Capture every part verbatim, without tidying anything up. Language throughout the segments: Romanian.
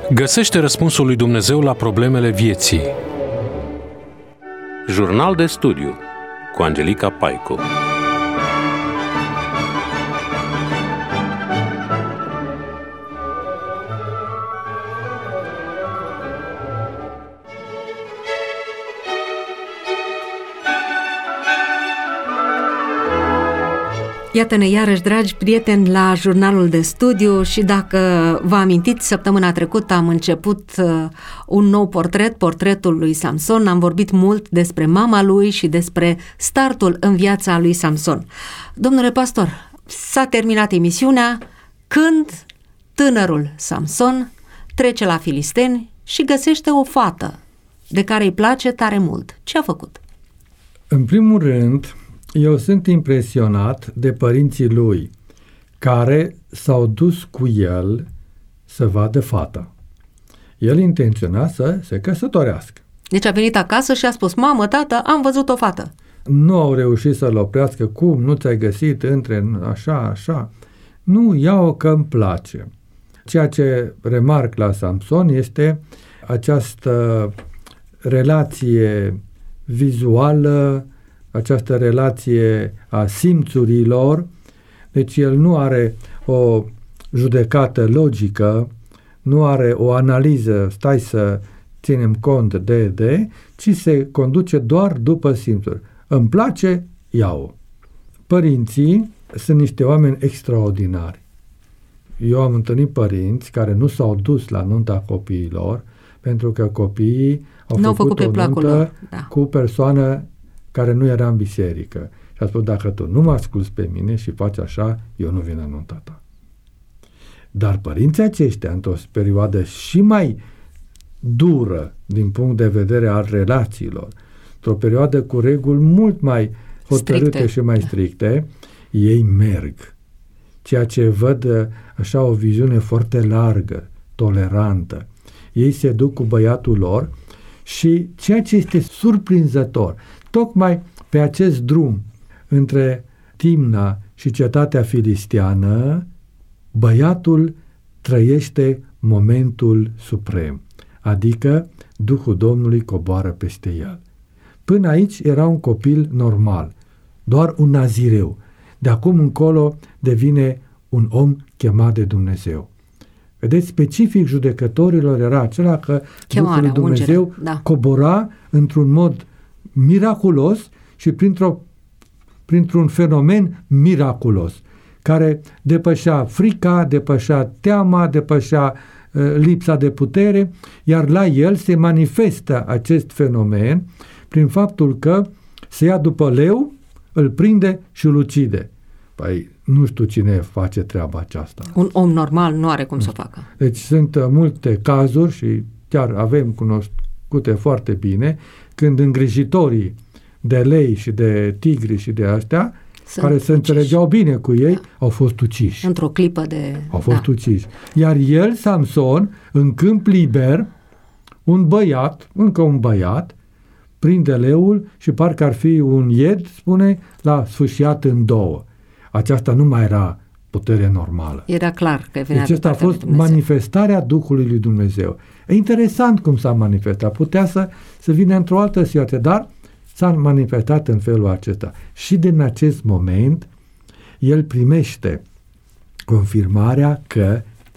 Găsește răspunsul lui Dumnezeu la problemele vieții. Jurnal de studiu cu Angelica Paicu. Iată-ne iarăși, dragi prieteni, la jurnalul de studiu și dacă vă amintiți, săptămâna trecută am început uh, un nou portret, portretul lui Samson. Am vorbit mult despre mama lui și despre startul în viața lui Samson. Domnule pastor, s-a terminat emisiunea când tânărul Samson trece la filisteni și găsește o fată de care îi place tare mult. Ce a făcut? În primul rând, eu sunt impresionat de părinții lui, care s-au dus cu el să vadă fata. El intenționa să se căsătorească. Deci a venit acasă și a spus: mamă, tată, am văzut o fată. Nu au reușit să-l oprească. Cum? Nu ți-ai găsit între așa, așa? Nu, ia-o că îmi place. Ceea ce remarc la Samson este această relație vizuală, această relație a simțurilor. Deci el nu are o judecată logică, nu are o analiză, stai să ținem cont de, de, ci se conduce doar după simțuri. Îmi place, iau. Părinții sunt niște oameni extraordinari. Eu am întâlnit părinți care nu s-au dus la nunta copiilor pentru că copiii au făcut, făcut o nuntă lor, da. cu persoană care nu era în biserică. Și a spus: dacă tu nu mă asculți pe mine și faci așa, eu nu vin la nunta ta. Dar părinții aceștia, într-o perioadă și mai dură din punct de vedere al relațiilor, într-o perioadă cu reguli mult mai hotărâte stricte. și mai stricte, ei merg. Ceea ce văd așa o viziune foarte largă, tolerantă. Ei se duc cu băiatul lor și ceea ce este surprinzător, tocmai pe acest drum între Timna și cetatea filisteană, băiatul trăiește momentul suprem, adică Duhul Domnului coboară peste el. Până aici era un copil normal, doar un nazireu. De acum încolo devine un om chemat de Dumnezeu. Vedeți, specific judecătorilor era acela că Chemarea, Duhul lui Dumnezeu ungere, da. cobora într-un mod miraculos și printr-o, printr-un fenomen miraculos, care depășea frica, depășea teama, depășea uh, lipsa de putere, iar la el se manifestă acest fenomen prin faptul că se ia după leu, îl prinde și îl ucide. Păi nu știu cine face treaba aceasta. Un om normal nu are cum să o facă. Deci sunt uh, multe cazuri și chiar avem cunoscute foarte bine când îngrijitorii de lei și de tigri și de astea, sunt care se înțelegeau bine cu ei, da. au fost uciși. Într-o clipă de... Au fost da. uciși. Iar el, Samson, în câmp liber, un băiat, încă un băiat, prinde leul și parcă ar fi un ied, spune, l-a sfâșiat în două. Aceasta nu mai era putere normală. Era clar că venea. Deci asta a fost manifestarea Duhului lui Dumnezeu. E interesant cum s-a manifestat. Putea să, să vină într-o altă situație, dar s-a manifestat în felul acesta. Și din acest moment, el primește confirmarea că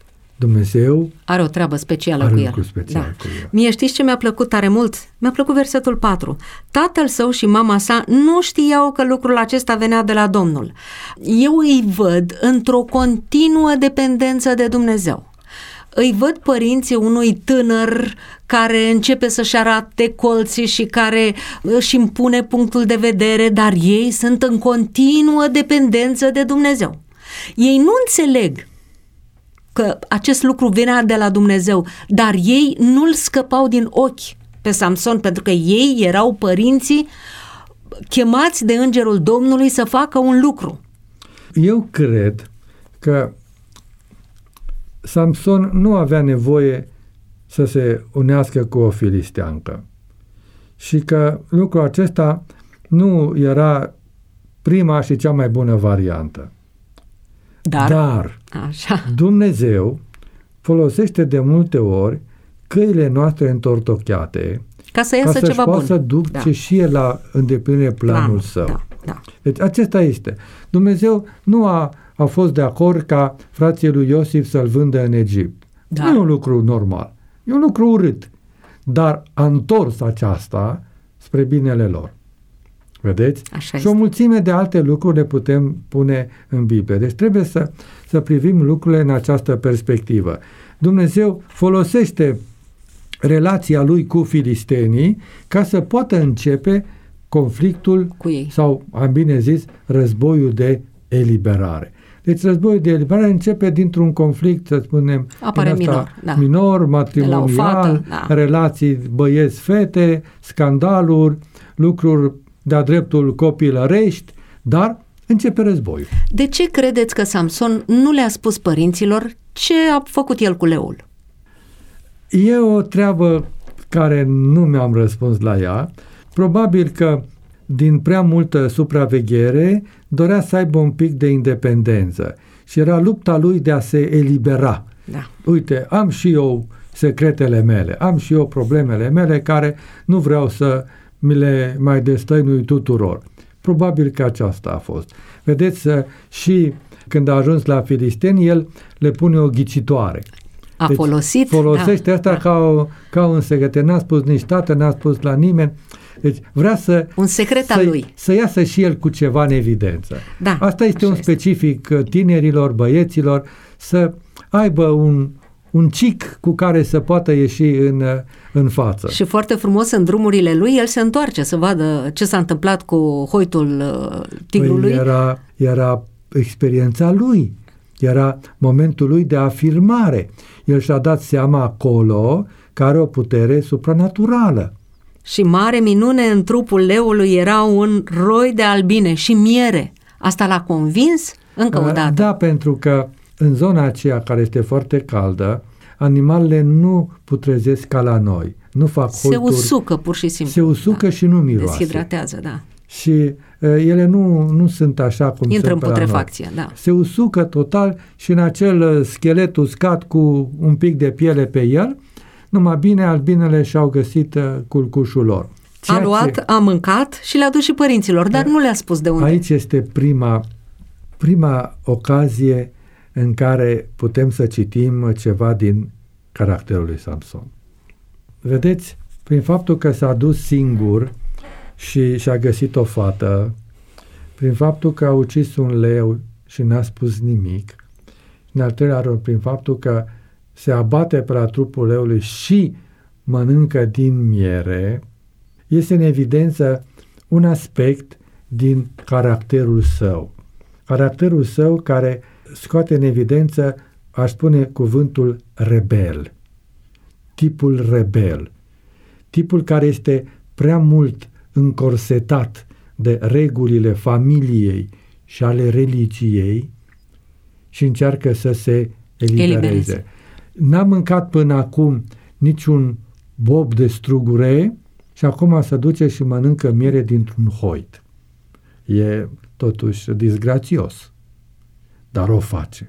Dumnezeu are o treabă specială are cu el. Special da. cu el. Mie știți ce mi-a plăcut tare mult? Mi-a plăcut versetul patru. Tatăl său și mama sa nu știau că lucrul acesta venea de la Domnul. Eu îi văd într-o continuă dependență de Dumnezeu. Îi văd părinții unui tânăr care începe să-și arate colții și care își impune punctul de vedere, dar ei sunt în continuă dependență de Dumnezeu. Ei nu înțeleg că acest lucru venea de la Dumnezeu, dar ei nu-l scăpau din ochi pe Samson, pentru că ei erau părinții chemați de Îngerul Domnului să facă un lucru. Eu cred că Samson nu avea nevoie să se unească cu o filisteancă și că lucrul acesta nu era prima și cea mai bună variantă. Dar, Dar așa. Dumnezeu folosește de multe ori căile noastre întortocheate ca să iasă ca ceva bun. Ca să duce da. și el la îndeplinire planul Planul, său. Da, da. Deci acesta este. Dumnezeu nu a, a fost de acord ca frații lui Iosif să-l vândă în Egipt. Da. Nu e un lucru normal. E un lucru urât. Dar a întors aceasta spre binele lor. Vedeți? Așa și o mulțime de alte lucruri le putem pune în Biblie. Deci trebuie să, să privim lucrurile în această perspectivă. Dumnezeu folosește relația lui cu filistenii ca să poată începe conflictul cu ei. Sau, am bine zis, războiul de eliberare. Deci războiul de eliberare începe dintr-un conflict, să spunem, Apare minor, da. minor, matrimonial, fată, da. relații băieți-fete, scandaluri, lucruri de-a dreptul copilărești, dar începe războiul. De ce credeți că Samson nu le-a spus părinților ce a făcut el cu leul? E o treabă care nu mi-am răspuns la ea. Probabil că din prea multă supraveghere dorea să aibă un pic de independență și era lupta lui de a se elibera. Da. Uite, am și eu secretele mele, am și eu problemele mele care nu vreau să mi le mai destăinui tuturor. Probabil că aceasta a fost. Vedeți, și când a ajuns la filisteni, el le pune o ghicitoare. A deci folosit? Folosește da, asta da. ca, o, ca un secret. N-a spus nici tată, n-a spus la nimeni. Deci vrea să, un secret să, al lui. să iasă și el cu ceva în evidență. Da, asta este un este. specific tinerilor, băieților, să aibă un, un cic cu care să poată ieși în, în față. Și foarte frumos în drumurile lui, el se întoarce să vadă ce s-a întâmplat cu hoitul tigrului. Păi era, era experiența lui. Era momentul lui de afirmare. El și-a dat seama acolo că are o putere supranaturală. Și mare minune în trupul leului era un roi de albine și miere. Asta l-a convins încă o dată. Da, pentru că în zona aceea care este foarte caldă, animalele nu putrezesc ca la noi. Nu fac se hoituri. Se usucă pur și simplu. Se usucă da. și nu miroase. Deshidratează, da. Și uh, ele nu, nu sunt așa cum intră sunt în putrefacție, da. Se usucă total și în acel schelet uscat cu un pic de piele pe el, numai bine albinele și-au găsit uh, culcușul lor. Ceea a luat, ce... a mâncat și le-a dus și părinților, dar nu le-a spus de unde. Aici este prima, prima ocazie în care putem să citim ceva din caracterul lui Samson. Vedeți, prin faptul că s-a dus singur și și-a găsit o fată, prin faptul că a ucis un leu și n-a spus nimic, în al treilea rând, prin faptul că se abate pe la trupul leului și mănâncă din miere, este în evidență un aspect din caracterul său. Caracterul său care scoate în evidență, aș spune, cuvântul rebel. Tipul rebel. Tipul care este prea mult încorsetat de regulile familiei și ale religiei și încearcă să se elibereze. Elibereze. N-a mâncat până acum niciun bob de strugure și acum se duce și mănâncă miere dintr-un hoit. E totuși disgrațios, dar o face.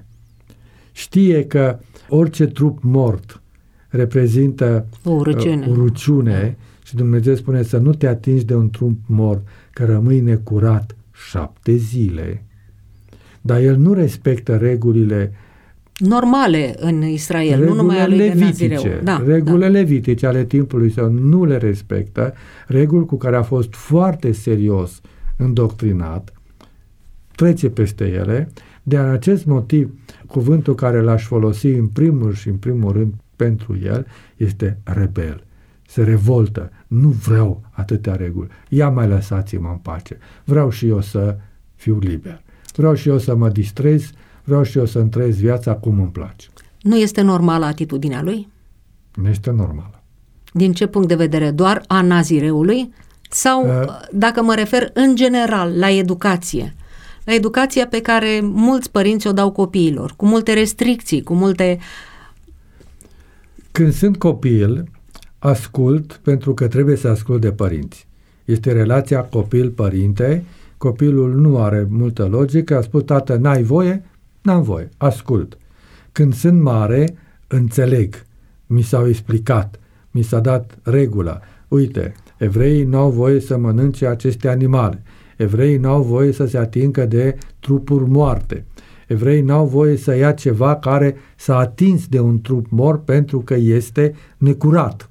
Știe că orice trup mort reprezintă o urăciune. Uh, urăciune și Dumnezeu spune să nu te atingi de un trup mort, că rămâi necurat șapte zile. Dar el nu respectă regulile normale în Israel, nu numai ale lui de Nazireu. Da, regulile da. levitice ale timpului său nu le respectă, reguli cu care a fost foarte serios îndoctrinat, trece peste ele, de acest motiv cuvântul care l-aș folosi în primul și în primul rând pentru el este rebel. Se revoltă. Nu vreau atâtea reguli. Ia mai lăsați-mă în pace. Vreau și eu să fiu liber. Vreau și eu să mă distrez, vreau și eu să-mi trăiesc viața cum îmi place. Nu este normală atitudinea lui? Nu este normală. Din ce punct de vedere? Doar a nazireului? Sau, uh, dacă mă refer în general la educație, la educația pe care mulți părinți o dau copiilor, cu multe restricții, cu multe... Când sunt copil, ascult pentru că trebuie să ascult de părinți. Este relația copil-părinte, copilul nu are multă logică, a spus, tată, n-ai voie? N-am voie, ascult. Când sunt mare, înțeleg, mi s-au explicat, mi s-a dat regula. Uite, evreii n-au voie să mănânce aceste animale, evreii n-au voie să se atingă de trupuri moarte, evreii n-au voie să ia ceva care s-a atins de un trup mort pentru că este necurat.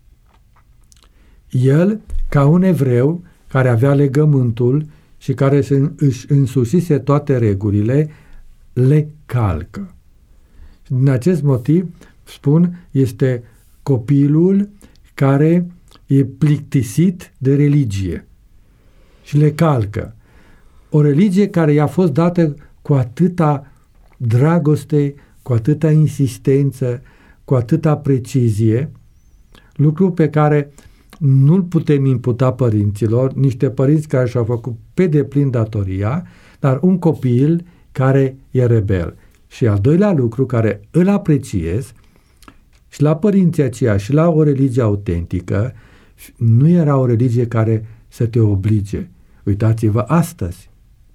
El, ca un evreu care avea legământul și care își însușise toate regulile, le calcă. Din acest motiv, spun, este copilul care e plictisit de religie și le calcă. O religie care i-a fost dată cu atâta dragoste, cu atâta insistență, cu atâta precizie, lucru pe care nu-l putem imputa părinților, niște părinți care și-au făcut pe deplin datoria, dar un copil care e rebel. Și al doilea lucru care îl apreciez, și la părinții aceia și la o religie autentică, nu era o religie care să te oblige. Uitați-vă astăzi,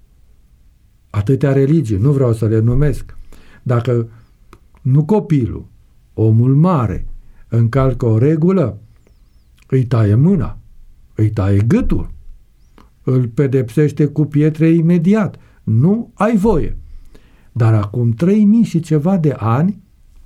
atâtea religii, nu vreau să le numesc, dacă nu copilul, omul mare, încalcă o regulă, îi taie mâna, îi taie gâtul, îl pedepsește cu pietre imediat. Nu ai voie. Dar acum trei mii și ceva de ani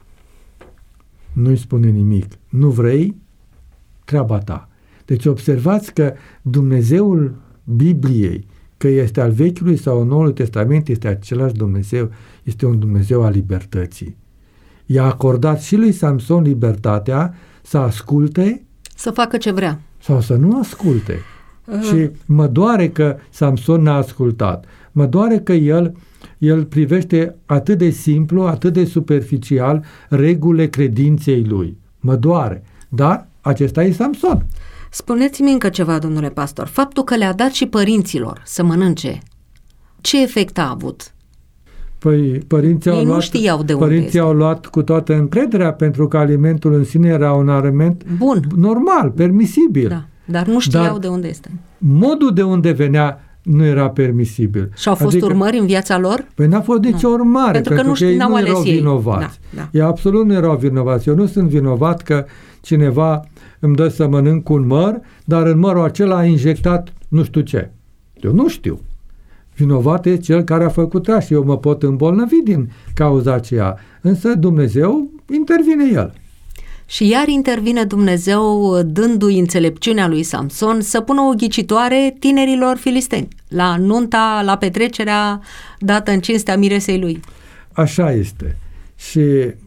nu-i spune nimic. Nu vrei? Treaba ta. Deci observați că Dumnezeul Bibliei, că este al Vechiului sau Noului Testament, este același Dumnezeu, este un Dumnezeu al libertății. I-a acordat și lui Samson libertatea să asculte, să facă ce vrea. Sau să nu asculte. Uh. Și mă doare că Samson n-a ascultat. Mă doare că el, el privește atât de simplu, atât de superficial regulile credinței lui. Mă doare. Dar acesta e Samson. Spuneți-mi încă ceva, domnule pastor. Faptul că le-a dat și părinților să mănânce, ce efect a avut? Păi părinții, au luat, știau de unde părinții este. au luat cu toată încrederea, pentru că alimentul în sine era un aliment bun, normal, permisibil. Da, dar nu știau dar de unde este. Modul de unde venea nu era permisibil. Și au fost adică, urmări în viața lor? Păi n-a fost nicio nu. urmare, pentru, pentru că, că nu, ei n-au nu ales erau ei. vinovați. Da, da. Ei absolut nu erau vinovați. Eu nu sunt vinovat că cineva îmi dă să mănânc un măr, dar în mărul acela a injectat nu știu ce. Eu nu știu. Vinovat e cel care a făcut așa și eu mă pot îmbolnăvi din cauza aceea. Însă Dumnezeu intervine El. Și iar intervine Dumnezeu dându-i înțelepciunea lui Samson să pună o ghicitoare tinerilor filisteni la nunta, la petrecerea dată în cinstea miresei lui. Așa este. Și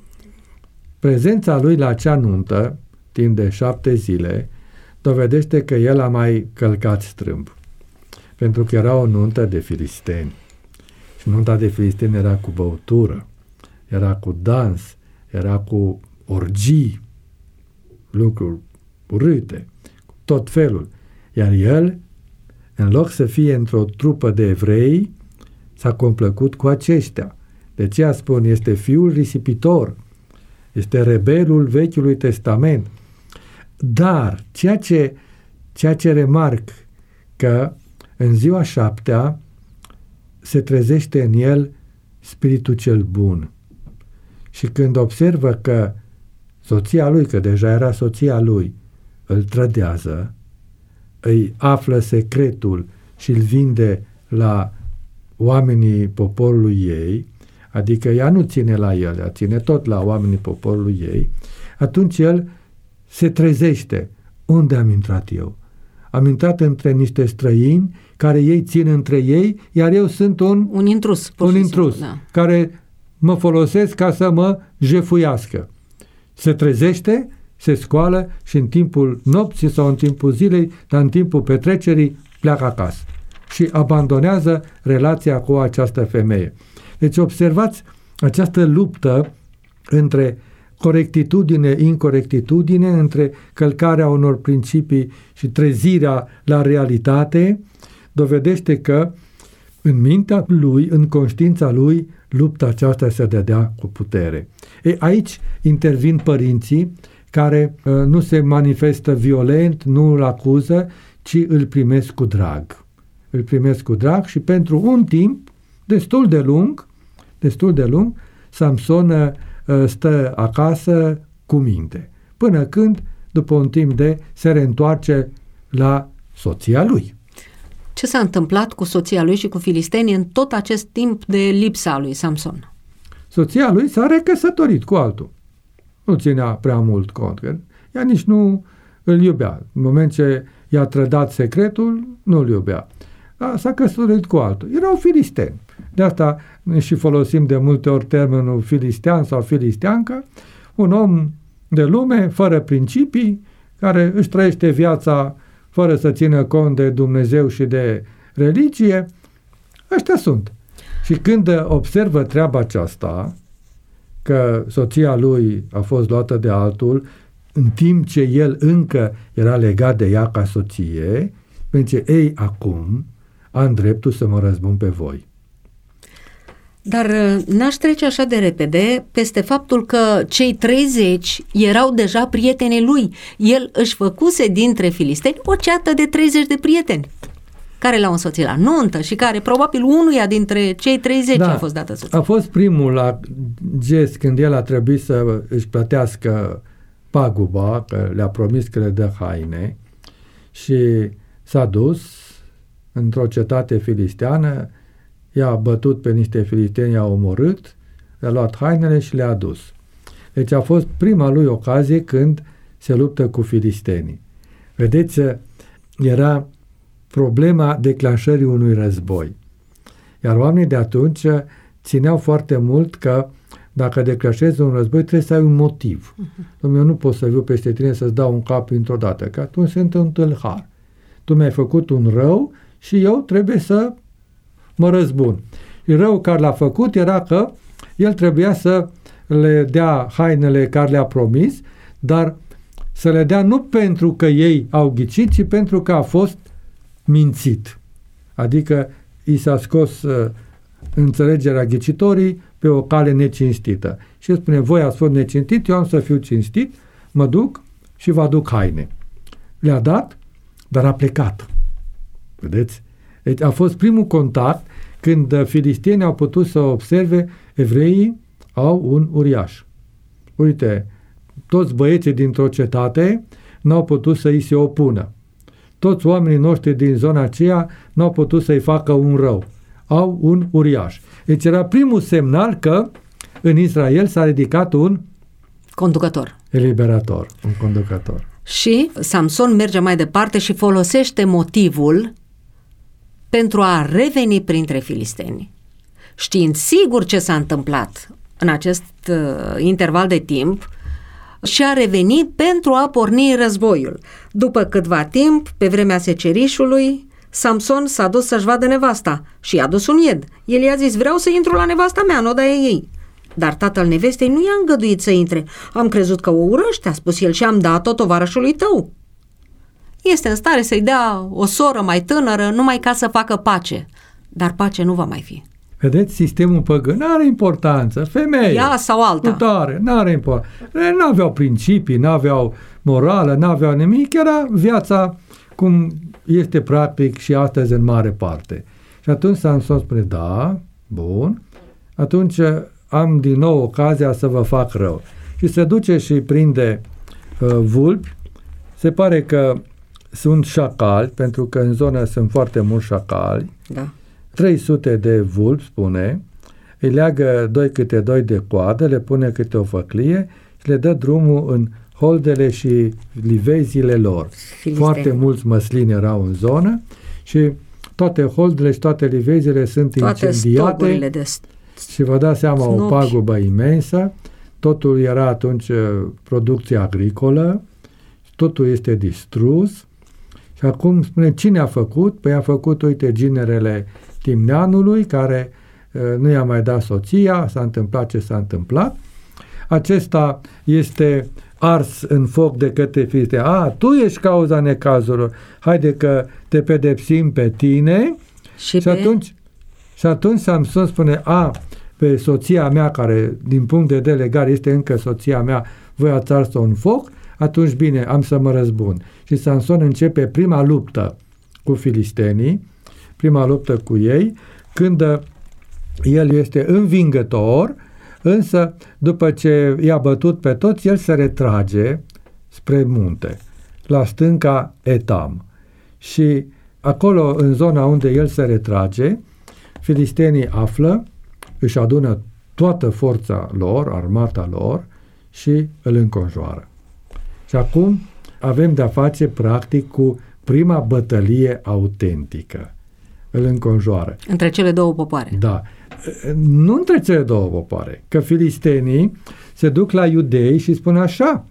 prezența lui la acea nuntă, timp de șapte zile, dovedește că el a mai călcat strâmb. Pentru că era o nuntă de filisteni. Și nunta de filisteni era cu băutură, era cu dans, era cu orgii, lucruri urâte, tot felul. Iar el, în loc să fie într-o trupă de evrei, s-a complăcut cu aceștia. De aceea spun, este fiul risipitor, este rebelul Vechiului Testament. Dar ceea ce, ceea ce remarc, că în ziua șaptea se trezește în el spiritul cel bun. Și când observă că soția lui, că deja era soția lui, îl trădează, îi află secretul și îl vinde la oamenii poporului ei, adică ea nu ține la el, ea ține tot la oamenii poporului ei, atunci el se trezește. Unde am intrat eu? Am intrat între niște străini care ei țin între ei, iar eu sunt un, un intrus, un intrus da. care mă folosesc ca să mă jefuiască. Se trezește, se scoală și în timpul nopții sau în timpul zilei, dar în timpul petrecerii pleacă acasă și abandonează relația cu această femeie. Deci observați această luptă între corectitudine, incorectitudine, între călcarea unor principii și trezirea la realitate, dovedește că în mintea lui, în conștiința lui, lupta aceasta se dădea cu putere. E, aici intervin părinții care uh, nu se manifestă violent, nu îl acuză, ci îl primesc cu drag. Îl primesc cu drag și pentru un timp destul de lung, destul de lung, Samson stă acasă cu minte. Până când, după un timp de, se reîntoarce la soția lui. Ce s-a întâmplat cu soția lui și cu filistenii în tot acest timp de lipsa lui Samson? Soția lui s-a recăsătorit cu altul. Nu ținea prea mult cont, că ea nici nu îl iubea. În moment ce i-a trădat secretul, nu îl iubea. S-a căsătorit cu altul. Erau filisteni. De asta și folosim de multe ori termenul filistean sau filisteancă, un om de lume, fără principii, care își trăiește viața fără să țină cont de Dumnezeu și de religie. Ăștia sunt. Și când observă treaba aceasta, că soția lui a fost luată de altul, în timp ce el încă era legat de ea ca soție, zice, ei, acum am dreptul să mă răzbun pe voi. Dar n-aș trece așa de repede peste faptul că cei treizeci erau deja prietenii lui. El își făcuse dintre filisteni o ceată de treizeci de prieteni care l-au însoțit la nuntă și care probabil unuia dintre cei treizeci da, a fost dată soție. A fost primul la gest când el a trebuit să își plătească paguba, că le-a promis că le dă haine, și s-a dus într-o cetate filisteană, i-a bătut pe niște filisteni, i-a omorât, le-a luat hainele și le-a adus. Deci a fost prima lui ocazie când se luptă cu filistenii. Vedeți, era problema declanșării unui război. Iar oamenii de atunci țineau foarte mult că dacă declanșezi un război, trebuie să ai un motiv. Uh-huh. Eu nu pot să viu peste tine să-ți dau un cap dintr-o dată, că atunci sunt un tâlhar. Tu mi-ai făcut un rău și eu trebuie să mă răzbun. Și răul care l-a făcut era că el trebuia să le dea hainele care le-a promis, dar să le dea nu pentru că ei au ghicit, ci pentru că a fost mințit. Adică i s-a scos uh, înțelegerea ghicitorii pe o cale necinstită. Și el spune, voi ați fost necinstit, eu am să fiu cinstit, mă duc și vă aduc haine. Le-a dat, dar a plecat. Vedeți? Deci a fost primul contact când filistienii au putut să observe evreii au un uriaș. Uite, toți băieții dintr-o cetate n-au putut să îi se opună. Toți oamenii noștri din zona aceea n-au putut să-i facă un rău. Au un uriaș. Deci era primul semnal că în Israel s-a ridicat un conducător. Eliberator, un conducător. Și Samson merge mai departe și folosește motivul pentru a reveni printre filisteni. Știind sigur ce s-a întâmplat în acest uh, interval de timp, și a revenit pentru a porni războiul. După câtva timp, pe vremea secerișului, Samson s-a dus să-și vadă nevasta și i-a dus un ied. El i-a zis, vreau să intru la nevasta mea în odaia ei. Dar tatăl nevestei nu i-a îngăduit să intre. Am crezut că o urăște, a spus el, și am dat-o tovarășului tău. Este în stare să-i dea o soră mai tânără numai ca să facă pace. Dar pace nu va mai fi. Vedeți, sistemul păgân n-are importanță. Femeie. Ea sau alta. Nu tare, n-are importanță. N-aveau principii, n-aveau morală, n-aveau nimic. Era viața cum este practic și astăzi în mare parte. Și atunci Samson spune, da, bun, atunci am din nou ocazia să vă fac rău. Și se duce și prinde uh, vulpi. Se pare că sunt șacali, pentru că în zonă sunt foarte mulți șacali. Da. trei sute de vulpi, spune, îi leagă doi câte doi de coadă, le pune câte o făclie și le dă drumul în holdele și livezile lor. Filisteni. Foarte mulți măslini erau în zonă și toate holdele și toate livezile sunt toate incendiate de și vă dați seama, snopi. O pagubă imensă. Totul era atunci producție agricolă, totul este distrus. Și acum spune, cine a făcut? Păi a făcut, uite, ginerele Timneanului, care uh, nu i-a mai dat soția, s-a întâmplat ce s-a întâmplat. Acesta este ars în foc de către filisteni. A, tu ești cauza necazurilor. Haide că te pedepsim pe tine. Și, și, pe... atunci, și atunci Samson spune, a, pe soția mea, care din punct de vedere legal este încă soția mea, voi ați ars-o în foc, atunci bine, am să mă răzbun. Și Samson începe prima luptă cu filistenii, prima luptă cu ei, când el este învingător, însă după ce i-a bătut pe toți, el se retrage spre munte, la stânca Etam. Și acolo, în zona unde el se retrage, filistenii află, își adună toată forța lor, armata lor, și îl înconjoară. Și acum avem de-a face practic cu prima bătălie autentică. Îl înconjoară. Între cele două popoare. Da. Nu între cele două popoare, că filistenii se duc la iudei și spun așa: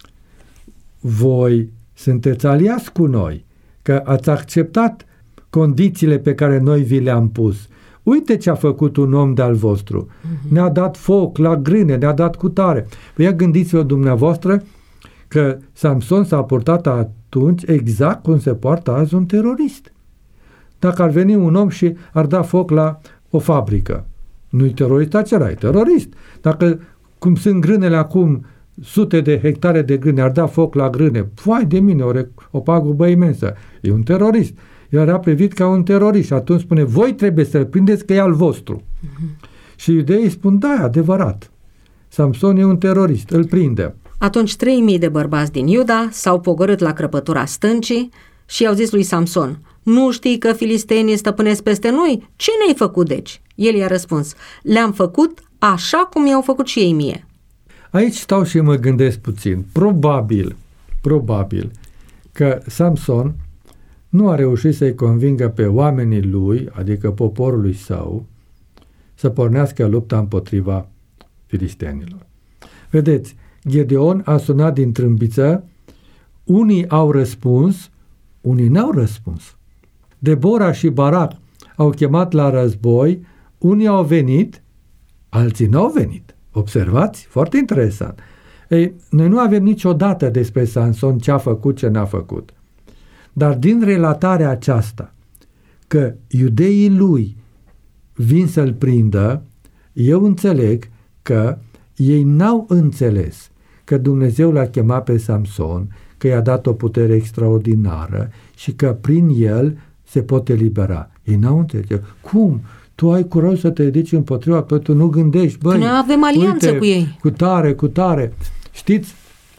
voi sunteți aliați cu noi, că ați acceptat condițiile pe care noi vi le-am pus. Uite ce a făcut un om de-al vostru. Uh-huh. Ne-a dat foc la grâne, ne-a dat cutare. Păi ia gândiți-vă dumneavoastră că Samson s-a purtat atunci exact cum se poartă azi un terorist. Dacă ar veni un om și ar da foc la o fabrică, nu-i terorist acela, e terorist. Dacă, cum sunt grânele acum, sute de hectare de grâne, ar da foc la grâne, vai de mine, o, o pagubă imensă. E un terorist. El era privit ca un terorist și atunci spune: voi trebuie să-l prindeți că e al vostru. Uh-huh. Și iudeii spun: da, adevărat. Samson e un terorist, îl prindem. Atunci trei mii de bărbați din Iuda s-au pogorât la crăpătura stâncii și i-au zis lui Samson: nu știi că filistenii stăpânesc peste noi? Ce ne-ai făcut deci? El i-a răspuns: le-am făcut așa cum i-au făcut și ei mie. Aici stau și mă gândesc puțin. Probabil, probabil că Samson nu a reușit să-i convingă pe oamenii lui, adică poporului său, să pornească lupta împotriva filistenilor. Vedeți, Gedeon a sunat din trâmbiță, unii au răspuns, unii n-au răspuns. Debora și Barac au chemat la război, unii au venit, alții n-au venit. Observați? Foarte interesant. Ei, noi nu avem niciodată despre Samson ce a făcut, ce n-a făcut. Dar din relatarea aceasta, că iudeii lui vin să-l prindă, eu înțeleg că ei n-au înțeles că Dumnezeu l-a chemat pe Samson, că i-a dat o putere extraordinară și că prin el se pot elibera. Ei n-au înțeles. Cum? Tu ai curaj să te ridici împotriva, că tu nu gândești, băi, noi avem alianță uite, cu ei. Cu tare, cu tare. Știți?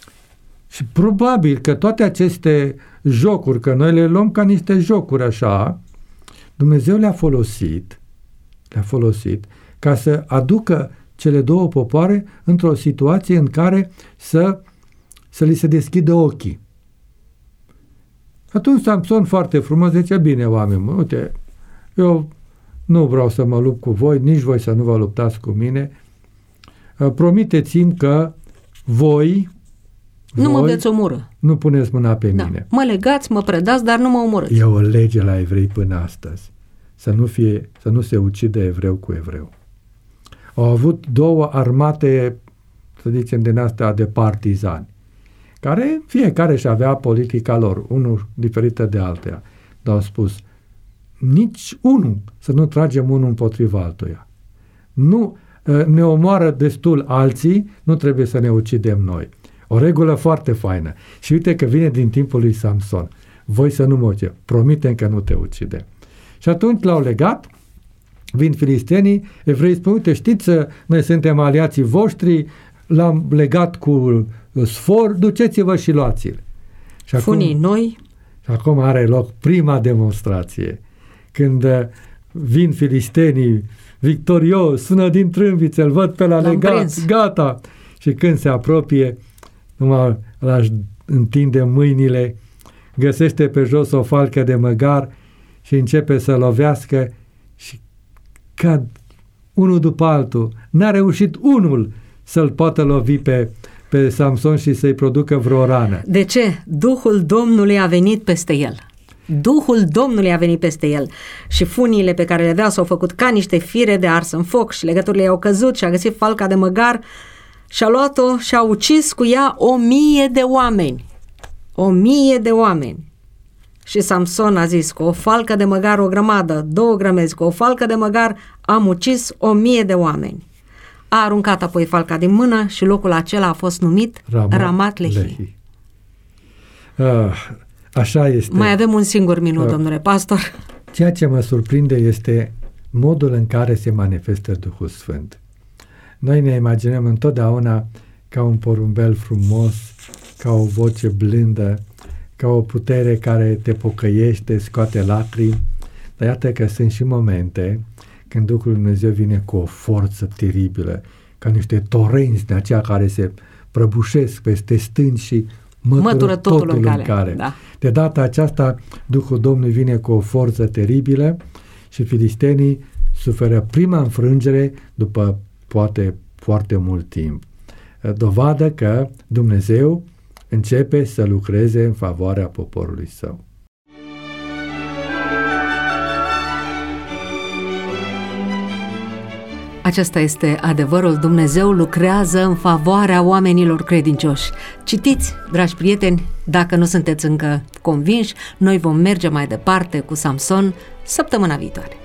Și probabil că toate aceste jocuri, că noi le luăm ca niște jocuri așa, Dumnezeu le-a folosit, le-a folosit ca să aducă cele două popoare într-o situație în care să, să li se deschidă ochii. Atunci Samson foarte frumos zice: bine, oameni, uite, eu nu vreau să mă lupt cu voi, nici voi să nu vă luptați cu mine. Promiteți-mi că voi Nu voi mă veți omorâ. Nu puneți mâna pe da. mine. Mă legați, mă predați, dar nu mă omorâți. E o lege la evrei până astăzi. Să nu, fie, să nu se ucide evreu cu evreu. Au avut două armate, să zicem, din astea de partizani, care fiecare își avea politica lor, unul diferită de altea. Dar au spus: nici unul să nu tragem unul împotriva altuia. Nu ne omoară destul alții, nu trebuie să ne ucidem noi. O regulă foarte faină. Și uite că vine din timpul lui Samson. Voi să nu mă ucide. Promitem că nu te ucide. Și atunci l-au legat, vin filistenii, evreii spun: uite, știți, noi suntem aliații voștri, l-am legat cu sfor, duceți-vă și luați-l. Și acum, funii noi. Și acum are loc prima demonstrație. Când vin filistenii victorios, sună din trâmbițe, îl văd pe la L-am legat, prins. Gata. Și când se apropie, numai l-aș întinde mâinile, găsește pe jos o falcă de măgar și începe să lovească și cad unul după altul. N-a reușit unul să-l poată lovi pe, pe Samson și să-i producă vreo rană. De ce? Duhul Domnului a venit peste el. Duhul Domnului a venit peste el și funiile pe care le avea s-au făcut ca niște fire de ars în foc și legăturile i-au căzut și a găsit falca de măgar și a luat-o și a ucis cu ea o mie de oameni. O mie de oameni. Și Samson a zis: cu o falcă de măgar o grămadă, două grămezi, cu o falcă de măgar am ucis o mie de oameni. A aruncat apoi falca din mână și locul acela a fost numit Ramat, Ramat Lehi. Lehi. Ah, așa este. Mai avem un singur minut, ah. domnule pastor. Ceea ce mă surprinde este modul în care se manifestă Duhul Sfânt. Noi ne imaginăm întotdeauna ca un porumbel frumos, ca o voce blândă, ca o putere care te pocăiește, scoate lacrimi, dar iată că sunt și momente când Duhul lui Dumnezeu vine cu o forță teribilă, ca niște torenți de aceia care se prăbușesc peste stânci și mătură, mătură totul, totul în care. În care. Da. De data aceasta, Duhul Domnului vine cu o forță teribilă și filistenii suferă prima înfrângere după poate foarte mult timp. Dovadă că Dumnezeu începe să lucreze în favoarea poporului său. Acesta este adevărul, Dumnezeu lucrează în favoarea oamenilor credincioși. Citiți, dragi prieteni, dacă nu sunteți încă convinși, noi vom merge mai departe cu Samson săptămâna viitoare.